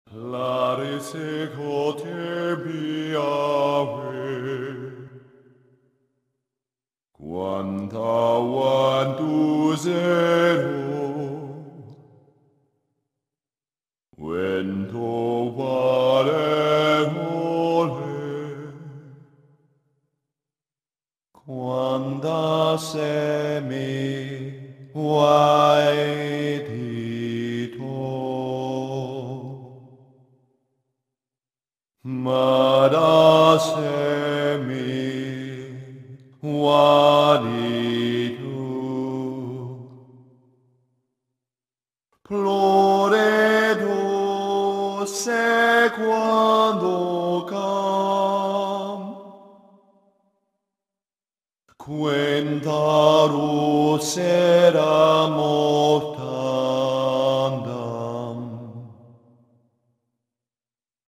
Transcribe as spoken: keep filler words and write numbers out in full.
Larisse cote biave, quanta vantusero, vento vale vole, quanta semi vaedito, Mada semi vaditu, ploredo sequando cam, quentarus era morto